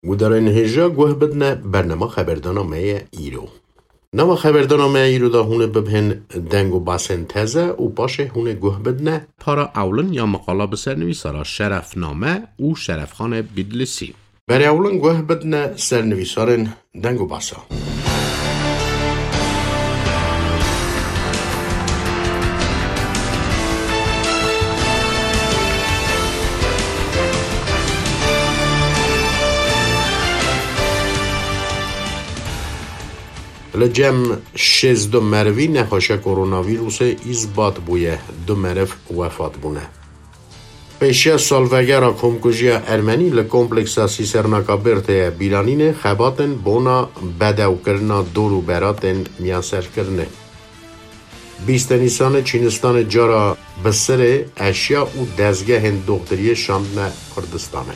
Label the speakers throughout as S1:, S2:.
S1: ودارن هجا گوه بدنه برنامه خبردارنامه ایرو. نما خبردارنامه ایرو دا هونه ببهن دنگ و باسن تزه و باشه هونه گوه بدنه پارا اولن یا مقاله بسر نویسارا شرفنامه و شرفخان بیدلسی. برای اولن گوه بدنه سر نویسارن دنگ و باسا. لجم 16 مروی نخواشه کرونا ویروس ایزباد بویه 2 مرف وفات بونه. پیشیا سالوگر کمکوژی ارمنی لکمپلکس سیسرناکا برته بیرانینه خباتن بونا بدو کرنا دورو براتن میاسر کرنه. 20 نیسان چینستان جارا بسر اشیا و دزگه هند دختری شاندن کردستانه.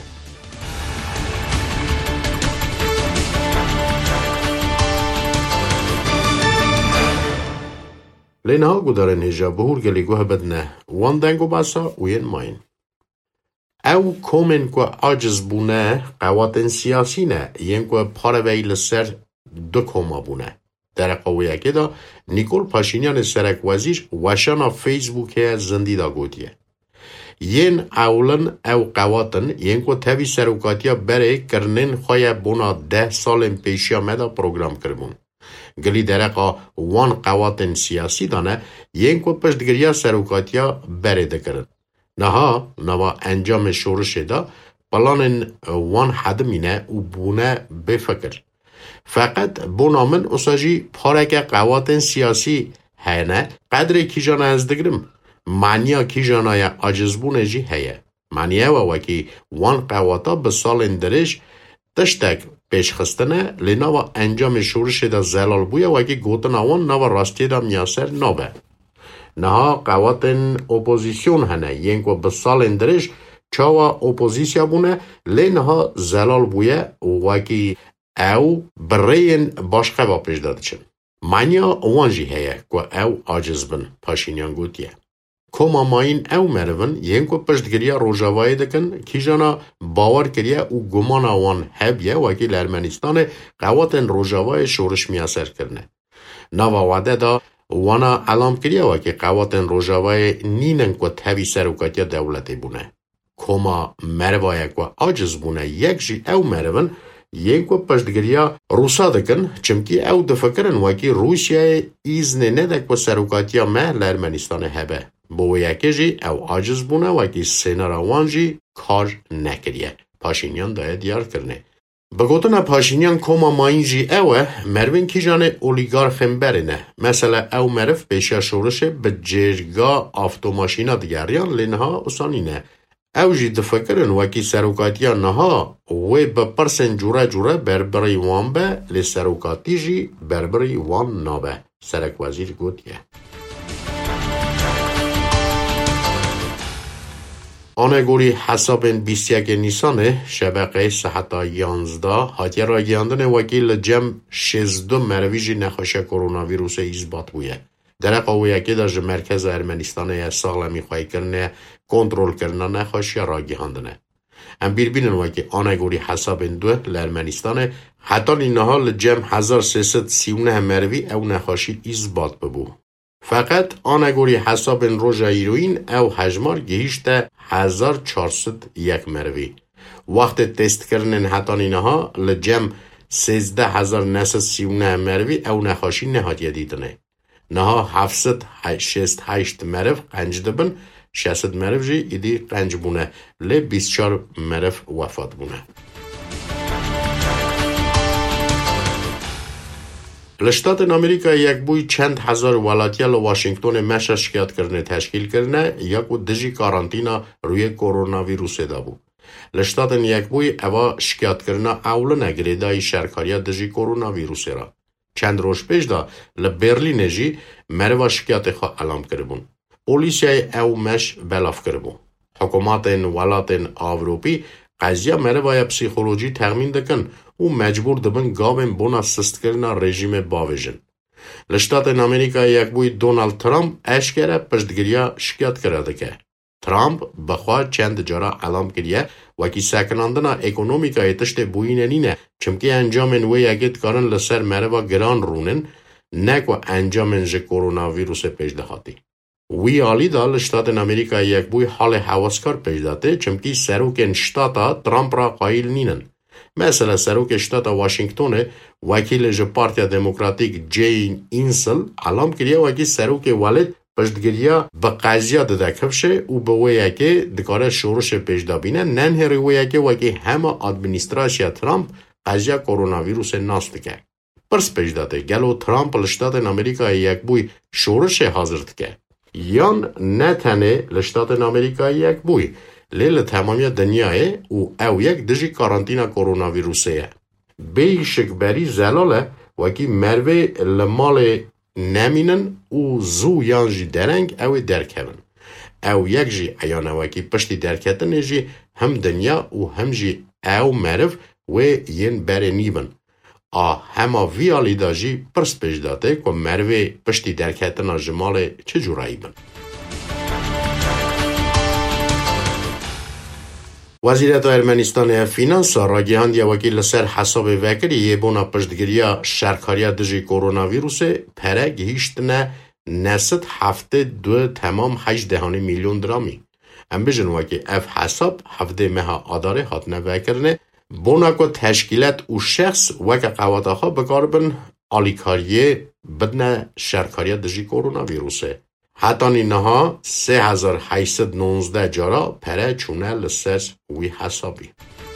S1: لینها گودارن هجا بهور گلی گوه بدنه وان دنگو باسا وین ماین. او کومن که عاجز بونه قواتن سیاسی نه ین که پاروی لسر 2 کوما بونه. در قویه که دا نیکول پاشینیان سرک وزیر وشانا فیسبوک زندی دا گوتیه. ین اولن او قواتن ین که تاوی سروکاتیا بره کرنن خواه بونا 10 سال پیشیا مدا پروگرام کربون. گلی درقا وان قواتن سیاسی دانه ین که پشتگریا سروکاتیا بره دکرن. نها انجام شورش دا پلان وان حدمینه و بونه بفکر. فقط بونامن اساجی پارک قواتن سیاسی هنه قدر کی جانه از دگرم. معنیا کی جانه عاجز بونه جی هیه. معنیا وکی وان قواتا به سال اندرش تشتک پیش خستنه لیناوا انجام شورش دا زلال بویا وکی گوتن آوان نوا راستی دا میاسر نابه. نها قواتن اپوزیسیون هنه ینکو به سال اندرش چاوا اپوزیسیا بونه لینها زلال بویا وکی او برین باشقه با پیش داده چن. معنیا وانجی هیه که او عاجز بن پاشینیان گوتیه. کما ماین او مرون ینکو پشتگریا روژاوایی دکن کی جانا باور کریا و گمان وان هبیه وکی لرمنستان قواتن روژاوای شورش میاسر کرنه. نوا وعده دا وانا علام کریا وکی قواتن روژاوای نینن که تاوی سروکاتیا دولتی بونه. کما مروای که عاجز بونه یک جی او مرون ینکو پشتگریا روسا دکن چمکی او دفکرن وکی روسیای ایزن ندک و سروکاتیا مه لرمنستان هبه. بو یکی جی او عاجز بونه وکی سینارا وان جی کار نکریه. پاشینیان داید دیار کرنه. بگوتن پاشینیان کما ماین جی اوه مروین کی جانه اولیگارخم برینه. مثلا او مرف پیشا شورشه به جرگا آفتوماشینا دیگریان لینها اسانینه. او جی دفکرن وکی سروکاتیا نها و بپرسن جوره جوره بربری وان به لی سروکاتی جی بربری وان نابه. سرک وزیر گوتیه. آنگوری حساب 21 نیسانه شبکه صحتا 11 هاتیه را گیاندن وکیل جم 16 مرویجی نخواشه کرونا ویروس ایزبات بویه. در قویه که در مرکز ارمنستان ساغلمی خواهی کرنه کنترول کرنه نخواشه را گیاندنه. ام بیربینن وکی آنگوری حساب 2 لرمنستان حتی اینها لجم 1339 مروی او نخواشی ایزبات ببو. فقط آنگوری حساب روژا ایروین او حجمار گهیشته 1401 مروی. وقت تست کردن حتی اینها لجم 13939 مروی او نخواشی نهاتیه دیدنه. نها 768 مرو قنج دبن 600 مرو جی ایدی قنج بونه لی 24 مرو وفات بونه. لشتات امریکا یک بوی چند هزار ولایتی واشنگتن مشه شکایت کرنه تشکیل کرنه یک و دژی کارانتینا روی کرونا ویروس دا بود. لشتات یک بوی اوا شکایت کرنه اول نگریدای شرکاریا دژی کرونا ویروس را. چند روز پیش دا لبرلین جی مروا شکایت خوا اعلام کربون. پلیسیای او مش بلاف کربون. حکومت ولایت اروپی قضیه مروای پسیخولوژی تخمین دکن و مجبور دبن گاوین بونا سست کرنا رژیم باویژن. لشتات امریکا یک بوی دونالد ترامپ اشکره پشتگیریا شکایت کرده که ترامپ بخوا چند جارا علام کریه وکی سکناندنا اکونومیکای تشت بویننینه چمکی انجامن وی اگید کارن لسر مروا گران رونن نکو انجامن جه کرونا ویروس پیش دهاتی. وی آلی دا لشتاتن امریکا یک بوی حال حواسکار پیش داته چمکی سروکن شتاتا ترامپ را قایل نینن. مثلا سروک شتاتا واشنگتونه وکیل جه پارتیا دموکراتیک جین اینسل علام کریه وکی سروک والد پشتگیریا به قضیه داده کفشه و به ویه که دکاره شورش پیش دابینه ننهری ویه که وکی همه ادمینستراسیا ترامپ قضیه کرونا ویروس ناست که. پرس پیش داده گلو ترامپ لشتاتن امریکا یک بوی شورش حاضرد که. یان نتنه لشتاتن امریکا یک بوی لیل تمامی دنیای او یک دژی کارانتینا کرونا ویروسه. بیشک بری زلاله وکی مروه لمال نمینن و زو یانجی درنگ او درکون. او یک جی ایانه وکی پشتی درکتن جی هم دنیا و هم جی او مرف و ین بره نیبن. همه ویالی دا جی پرس پیش داده که مروه پشتی درکتن جمال چه جورایی بن. وزیرت ارمنستان فینانس راگیهاند یا وکیل سر حساب وکری یه بونا پشتگیریا شرکاریا دژی کرونا ویروس پرگ هیشتنه نست هفته 2.8 میلیون درامی. ام بجن وکی اف حساب هفته مها آداره هاتنه وکرنه بونا که تشکیلات و شخص وک قواتا ها بکاربن آلیکاریه بدنه شرکاریا دژی کرونا ویروسه. حتی اینها 3819 جارا پره چونه لسرس وی حسابی.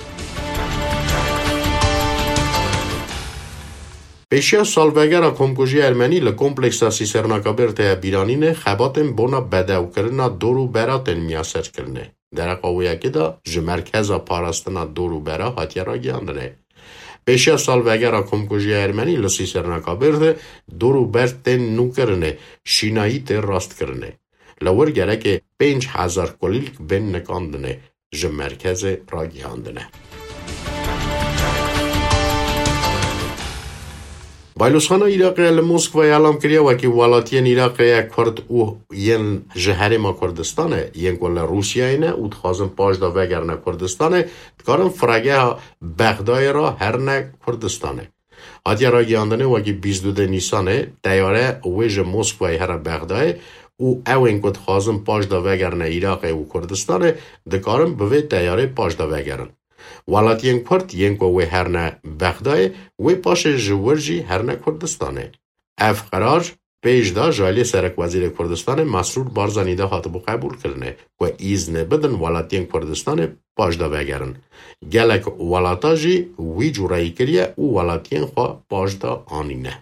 S1: پیشیا سالوگر کمکوژی ارمنی لکمپلکس سی سرناکابرت بیرانین خباتن بونا بدو کرنا دورو براتن میاسر کرنه. در قویه که دا جمرکز پاراستنا دورو برا هاتیا را گیاندنه. پیشیا سالوگر کمکوژی ارمنی لسی سرناکابرت دورو برتن نو کرنه شینایی تر راست کرنه. لور گره که 5000 کلیل بین نکاندنه جمرکز را گیاندنه. بایلوسخانه عراق لموسکو اعلام کرده و که ولایتین عراق یک کرد او ین جهر ما کردستانه ین کل روسیه اینه او تخازم پاجدا وگر نه کردستانه کارم فرگه بغداد را هر نه کردستانه هاتیا را گیاندنه و که 22 نیسانه تیاره ویژ موسکو هر بغداد او این که تخازم پاجدا وگر نه عراق او کردستانه دکارم به تیاره پاجدا وگرن ولایتین کرد ین که وی هر نه بغداد وی پاش جورجی هر نه کردستانه. اف قرار پیش دا جالی سرک وزیر کردستان مسرور بارزانیده هاتبو قبول کرنه و ایزنه بدن ولایتین کردستان پاش دا بگرن. گلک ولایتا جی وی جورایی کریه و ولایتین خواه پاش دا آنینه.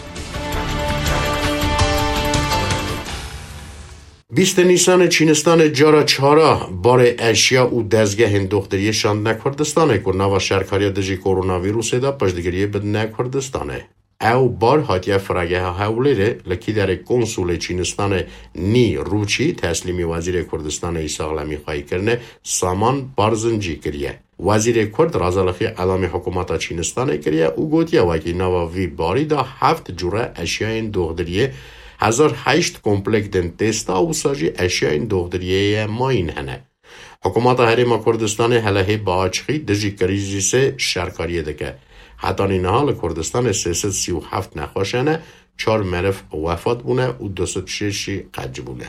S1: 20 نیسان چینستان جارا چارا بار اشیا و دزگه دختری شاند کردستانه که نوا شرکاری دژی کرونا ویروس دا پشتگیری بدن کردستانه. او بار هاتیه فرگه حوله لکی در کنسول چینستان نی روچی تسلیمی وزیر کردستان ایساقلمی خواهی کرنه سامان بارزنجی کریه. وزیر کرد رازالخی علام حکومت چینستان کریه او گوتیه وکی نوا وی باری دا 7 جوره اشیاء دختریه 1008 کمپلک دن تستا و ساجی اشیاء دختریه ماین هنه. حکومت حریم کردستان هلهی باچخی دژی کریزیس شرکاریه دکه. حتی این حال کردستان 337 نخواشنه 4 مرف وفات بونه و 206 قج بونه.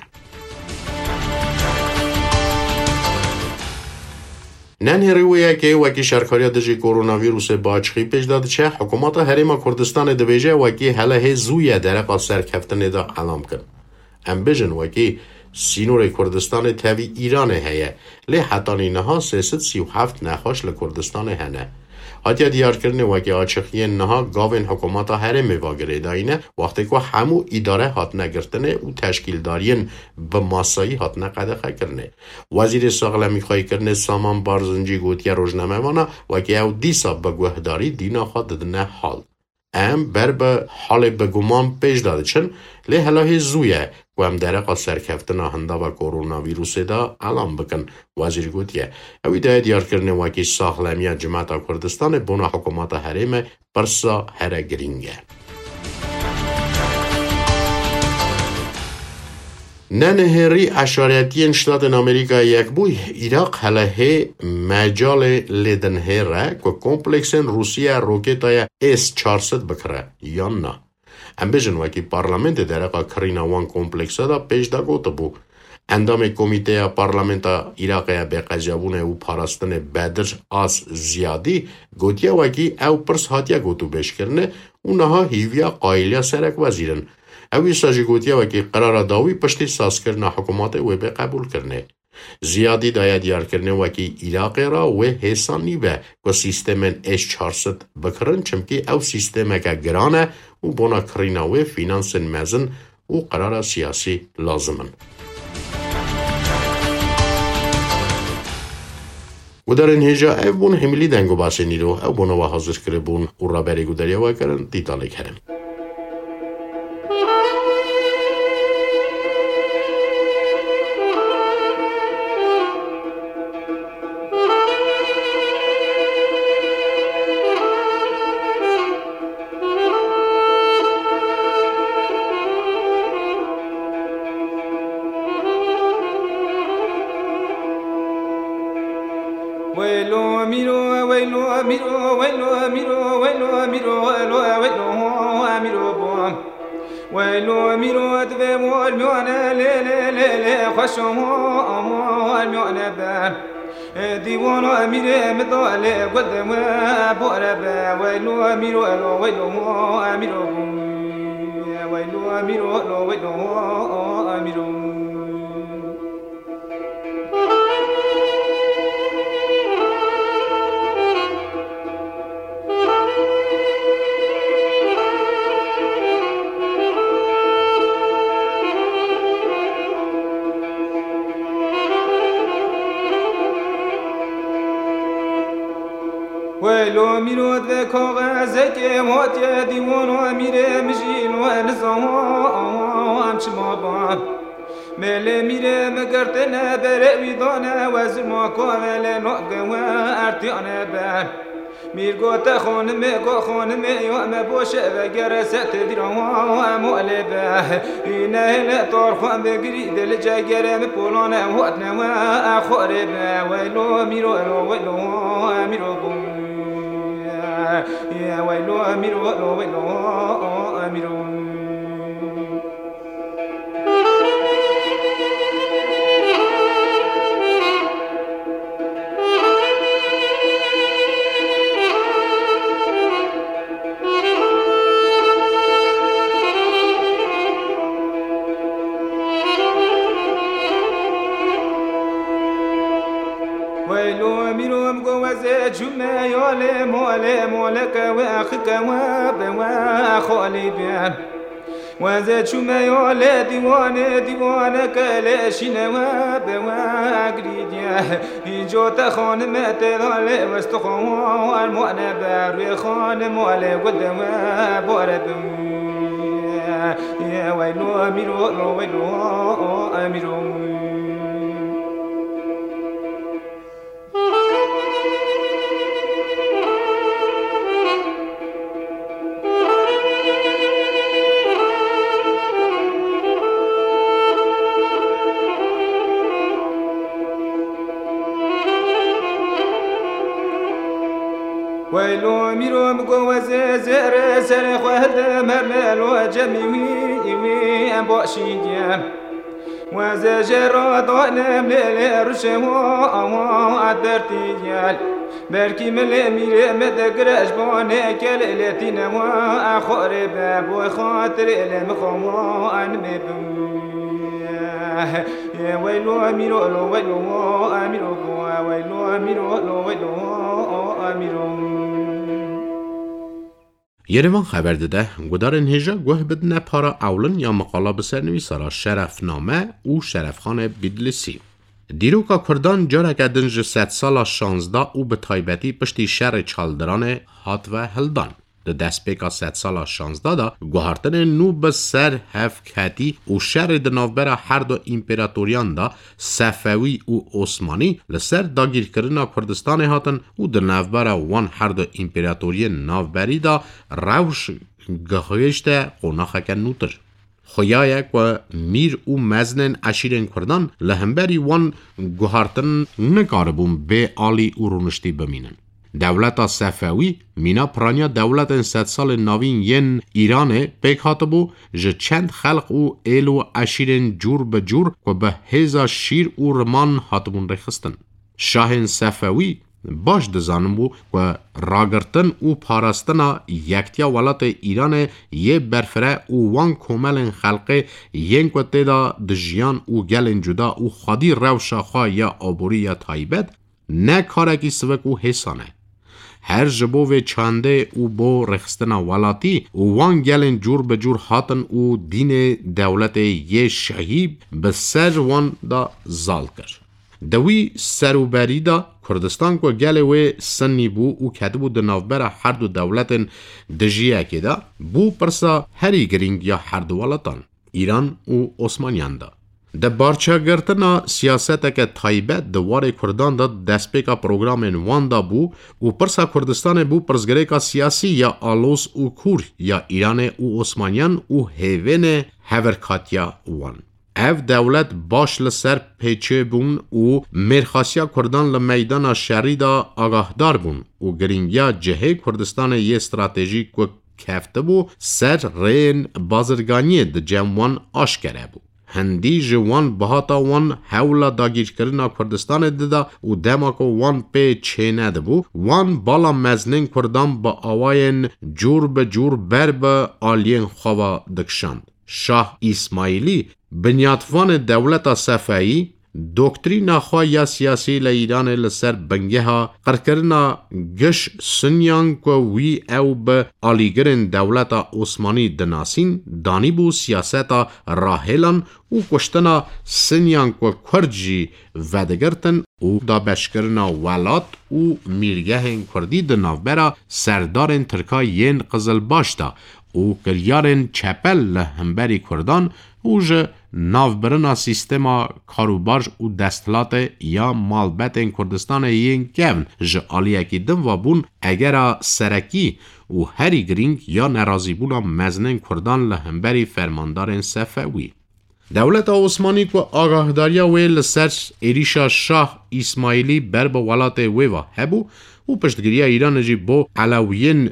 S1: ننهی رویه که وکی شرکاری دژی کرونا ویروس باچخی پیش داده چه حکومت حریم کردستان دویجه وکی هله زویه درقا سرکفتن دا علام کن. ام بجن وکی سینور کردستان تاوی ایران هیه لی حتی اینها 337 نخواش لکردستان هنه. حتی دیار کرنه وکی آچخی نها گاوین حکومت حرم واگره داینه وقتی که همو اداره هات نگرتنه و تشکیل دارین به ماسایی هات نقدخه کرنه. وزیر ساقلمی خواهی کرنه سامان بارزنجی گوتیه روزنامه وانا وکی او دیسا بگوهداری دینا خواه ددنه حال. ام بر به حال بگومان پیش داده چن لی هلاهی زویه و هم درقا سرکفتن هنده و کرونا ویروس دا علام بکن وزیر گوتیه. اوی دا دیار کرنه وکی ساخلمی جماعت کردستان بونا حکومت حریم پرسا هره گرینگه. ننهری اشاریتی شتات امریکا یک بوی عراق هله مجال لیدنهره که کمپلکسن روسیه روکتای S-400 بکره یا نه. ام بجن وکی پارلمنت درقا کرینا وان کمپلکسا دا پیش دا گوته بو. اندام کمیته پارلمنتا عراقی به قجابونه و پاراستن بدر آس زیادی گوتیا وکی او پرس هاتیا گوتو بیش کرنه اونها هیویا قایلیا سرک وزیرن. اوی ساجی گوتیا وکی قرار داوی پشتی ساز کرنا حکومات و به قبول کرنه. زیادی دایا دیار کرنه وکی عراق را و حسانی به که سیستم S-400 بکرن چمکی او سیستم که گرانه و بنا کرینا و فینانس مزن و قرار سیاسی لازمن. و در اینجا او بون حملی دنگو باسی نیرو او بونا و حاضر کرده بون و را بری گودریا و کرن دیتالی کرن.
S2: ديوان أمير مطال قدم بورب ويلو أمير ويلو أمير ويلو أمير ويلو أمير ويلو ميرو ذاك غازك موت يا ديوان أمير مجين ونزام أمش مابا مل مير مقرتنا برأي دانا وزما كامل نقوا أرتيانا با مير قوت خانم يوم باش وجرست دراما مؤلبة هنا لا طرفان بقريد الجاجر مبولانا وقتنا وأخربا ويلو ميرو ويلو ميرو يا ويلو أميرو ويلو أميرو جمع يالي مولك وأخك وخالي بيان وزاد شما يالي ديوانك لاشين وقريديا يجو تخان متدال واستخوان المؤنى بار خان مولي قدم بارد يا ويلو أميرو ويلو أميرو ويلو ميرو مقوز زر سر خد مرمل وجميوي أبوشيجيا وزجر ضنم للرشمو أدرتيجال بركي من المير مدقرش بانك للتين وأخر باب وخاطر المخمو أنبب يا ويلو ميرو ويلو أميرو ويلو ميرو ويلو أميرو
S1: یروان خبر داده گودارن هجا گوه بدنه پارا اولن یا مقاله بسرنویسارا شرفنامه او شرفخان بیدلسی. دیروکا کردان جارک دنج 100 سالا 16 او به تایبتی پشتی شر چالدران هات و هلدان. ده دست پیکا 100 سالا 16 دا گوهارتن نو به سر هف کتی او شر دنافبرا هر دو امپراتوریان دا صفوی او عثمانی لسر داگیر کرنا کردستان هاتن او دنافبرا وان هر دو امپراتوری نافبری دا روش گخویشت قوناخک نوتر. خویایه که میر و مزنن عشیرین کردان لهمبری وان گوهارتن نکاربون به آلی و رونشتی بمینن. دولت صفوی مینا پرانیا دولت 100 سال نوین ین ایران پیک بو جه چند خلق و ایل و عشیرین جور به جور که به هزا شیر و رمان هاتبون رخستن. شاه صفوی باش دزانم بو که راگرتن و پاراستنا یکتیا ولات ایران یه برفره و وان کوملن خلقه ین که تیدا دجیان و گلن جدا و خادی روشا خواه یا آبوری یا تایبت نه کارکی سوک و حسانه. هر جبو و چانده او بو رخستنا ولاتی و وان گلن جور به جور هاتن و دین دولت یه شهیب به سر وان دا زال کرد. دوی سروبری دا کردستان که گله و سنی بو و کتبو دنافبر هر دو دولت دجیه که دا بو پرسا هری گرینگ یا هر دو ولاتان ایران و عثمانیان دا. ده بارچه گرتنا سیاست که تایبت دوار کردان دا دسپیکا پروگرام وان دا بو و پرسا کردستان بو پرسگره کا سیاسی یا آلوس و کور یا ایران و عثمانیان و هیوین هورکاتیا وان. اف دولت باش لسر پیچه بون و مرخاسیا کردان لمیدان شری دا آگاهدار بون و گرینگیا جهه کردستان یه استراتژی که کفته بو سر رین بازرگانی ده جموان آشکره بو. هندی جوان بهاتا وان حولا داگیر کرنا کردستان ددا و دماکو وان پی چینه دبو وان بالا مزنین کردان با آواین جور به جور بر به آلین خوا دکشند. شاه اسماعیلی بنیادوان دولت صفوی دکترینا خوا یا سیاسی لایران لسر بنگه ها قرکرنا گش سنیان که وی او به آلیگرن دولت عثمانی دناسین دانی بو سیاست راهلان و کشتنا سنیان که کرجی ودگرتن و دا بشکرنا ولات و میرگه کردی دنافبرا سردار ترکای ین قزل باشتا و کلیارن چپل لهمبری کردان و جه نافبرنا سیستما کاروبارج و دستلات یا مالبت کردستان این کون جه آلیکی دم و بون اگر سرکی و هری گرینگ یا نرازی بونا مزنن کردان لهمبری فرماندار صفوی. دولت عثمانی که آگاهداریا وی لسر ایریشا شاه اسماعیلی بر به ولات وی و هبو و پشتگیری ایران جی بو علاوین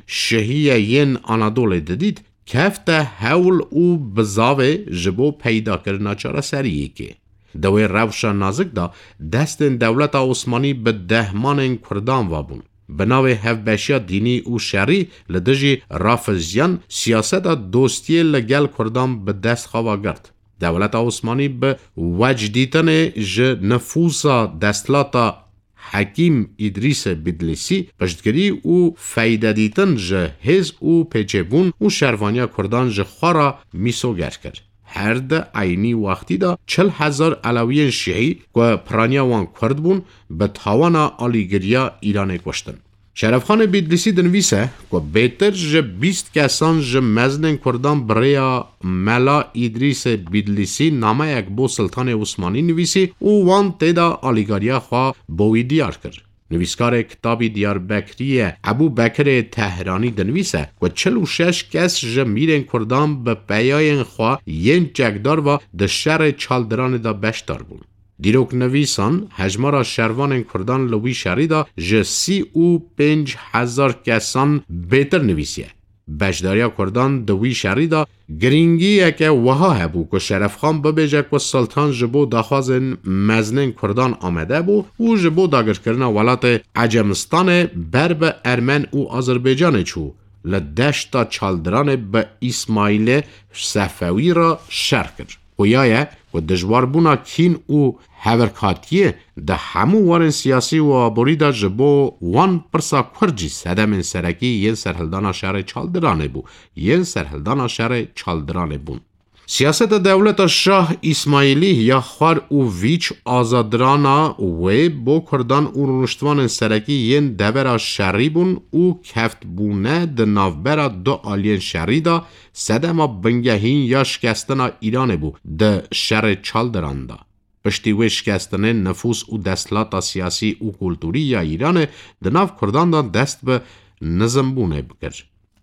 S1: شهیین آنادول ددید کفته حول و بزاوه جبو پیدا کرنا چاره سریعی که. دوی روشا نازک دا دست دولت عثمانی به دهمان کردان وابون. بناوی هفبشیا دینی و شری لدجی رافزیان سیاست دوستی لگل کردان به دست خوا گرد. دولت عثمانی به وجدیتن ج نفوسا دستلاتا حکیم ادریس بدلسی پشتگیری و فایده دیتن جه هز و پیچبون و شروانیا کردان جه خورا میسوگر کرد. هر ده عینی وقتی دا 40,000 علاوی شیعی که پرانیا وان کرد بون به تاوانا آلیگریا ایران کشتن. شرفخان بدلسی دنویسه که بهتر جه 20 کسان جه مزنن کردان برای ملا ادریس بدلسی نامه یک بو سلطان عثمانی نویسی و وان تیدا آلیگاریا خواه بوی دیار کرد. نویسکار کتابی دیار بکری ابو بکر تهرانی دنویسه که 46 کس جه میرن کردان به پیاین خواه ین جگدار و ده شر چالدران دا بشتار بون. دیروک نویسان هجمارا شروان کردان لوی شریدا جه 35,000 کسان بهتر نویسیه. بشداریا کردان دوی شریدا گرینگی اکه وها هبو که شرف خان ببیجه که سلطان جبو داخوازن مزنین کردان آمده بو و جبو داگر کرنا ولات عجمستان برب ارمن و آذربایجان چو لدشتا چالدران به اسماعیل صفوی را شر کرد. گویایه و دجوار بونا کین و هورکاتیه ده همو وارن سیاسی و آبوری دا جبو وان پرسا کرجی سدمین سرکی ین سرحلدانا شهر چالدرانه بو ین سرحلدانا شهر چالدرانه بون. سیاست دولت شاه اسماعیلی یا خوار و ویچ آزادرانا و بو کردان و رونشتوان سرکی ین دورا شری بون و کفت بونه ده نافبرا دو آلین شری دا سدما بنگهین یا شکستنا ایران بو ده شر چالدران دا. پشتی و شکستن نفوس و دستلات سیاسی و کلتوری یا ایران ده ناف کردان دا دست به نظم بونه بکر.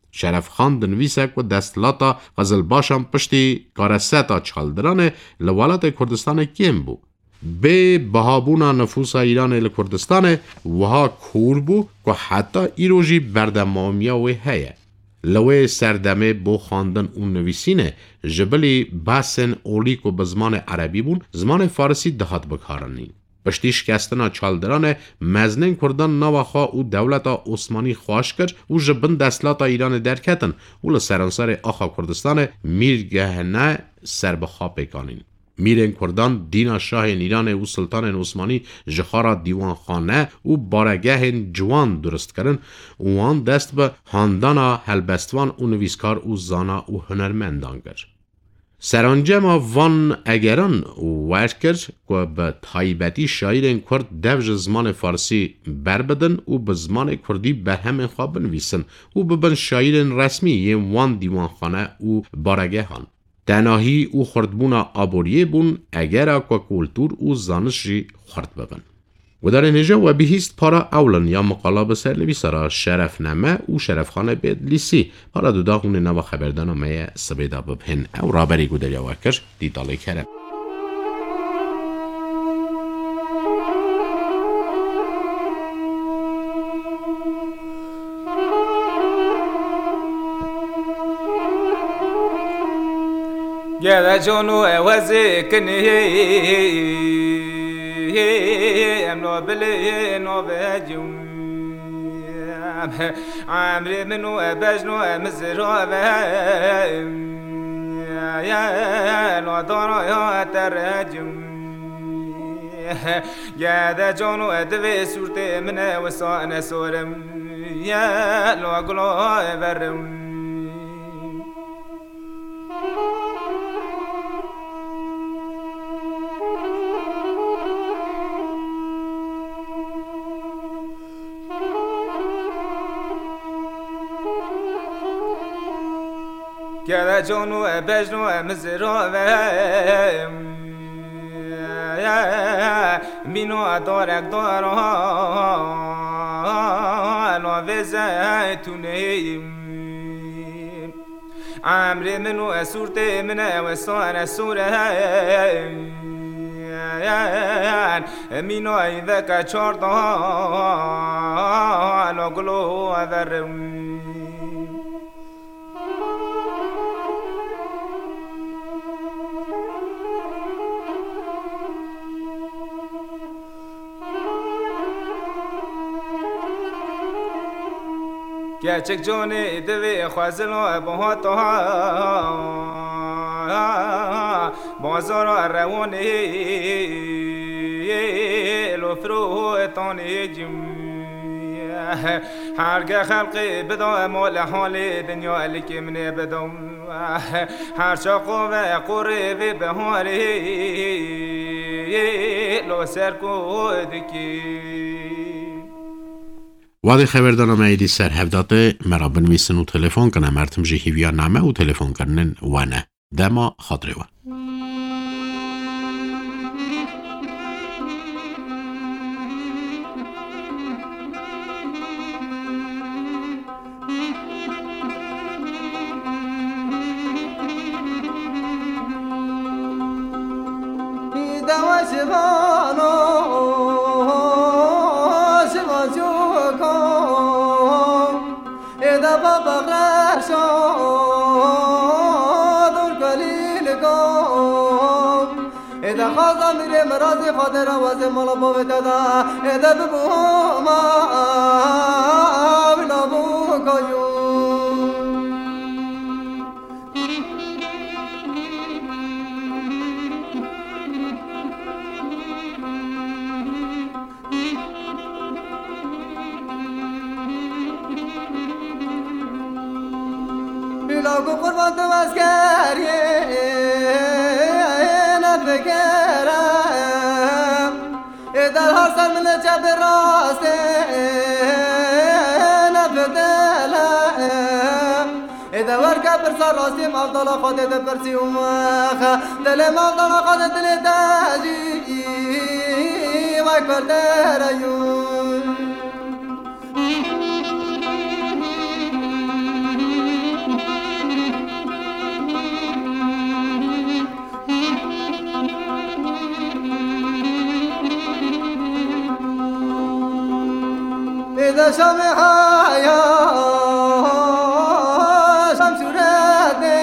S1: شرف خان دنویسه و دستلاتا غزل باشم پشتی کارستا چالدرانه لولات کردستان کیم بو. به بهابونا نفوس ایران لکردستان وها کور بو که حتی ایروژی بردمامیا و هیه. لوی سردمه بو خواندن اون نویسینه جبلی باسن اولی که به زمان عربی بون زمان فارسی دهات بکارنین. پشتی شکستنا چالدران مزنین کردن نواخوا و دولتا عثمانی خواش کرد و جبن دستلاتا ایران درکتن و لسرانسار آخا کردستان میرگهنه سر بخوا پیکانین. میرین کردان دینا شاه ایران و سلطان عثمانی جخارا دیوان خانه و بارگه جوان درست کرن و آن دست به هاندانا هلبستوان و نویسکار و زانا و هنرمندان کرد. سرانجام وان اگران ورکر که به تایبتی شاعرین کرد دوج زمان فارسی بربدن و به زمان کردی به همین خواب بنویسن و ببن شاعرین رسمی یه وان دیوان خانه و بارگه هان. تناهی او خردبونا آبوریه بون اگر اکا کلتور او زانشی خرد ببن. و در اینجا و بهیست پارا اولن یا مقالا بسر نویسارا شرف نمه و شرف خانه بید لیسی پارا دو داغون نوا خبردانامه سبیدا ببهن او رابری گودر یا وکر دیداله کرم.
S2: يا جونو وزكني امنو بلي نو بجوم عمري منو بجنو مزرو يا نو دورو يا ترجم يا ذا جونو ادوي صورتي من وسان سورم يا لو قلو برم يا جونو بجنو مزرو مينو دورك دورو نو بزيتوني عمري منو صورتي من وسان سوره مينو اذا كچوردو نو غلو ذرم gerçek jone deve khazlo bahot ha bazar rawone lo fro etone jim harga khalqi bida mol hali dunya alki min bedum har shaqo ve qurbi bahari lo serko diki
S1: وادی خبردارم ایدی سر هفداده مرا بنویسن و تلفن کنم مرتم جهیویا نامه و تلفن کنن و نه دما خاطره و مرازي خاطر واسه مالا بودادا ادب بوما بلا بوكايو بلا قربان تواسكاري نفكر در هر سر من جب راست نبدله اذا ورقة برسا راسي مفضل خودت برسي ومخا دل مفضل خودت لتاجي واكبر دريون
S3: شمعايا شمشورتي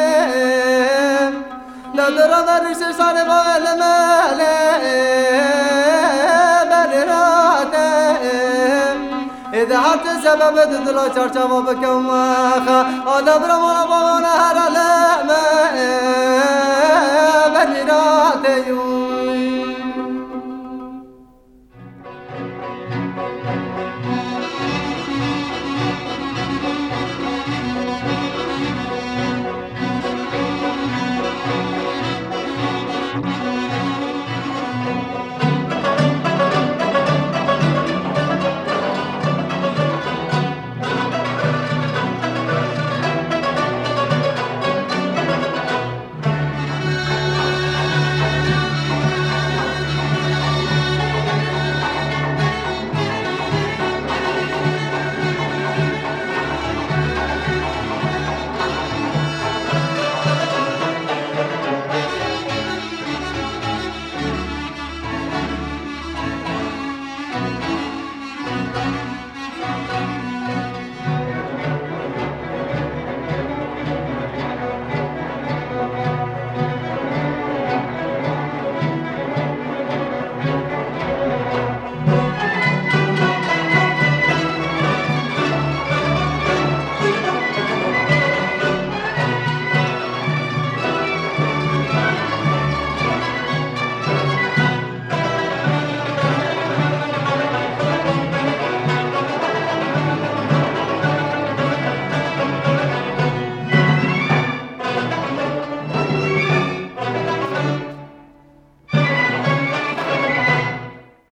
S3: ندرى مرش صار بغل مالي إذا حتى سبب تدلو شرشة بكم واخا أدبر مربونا هرى لما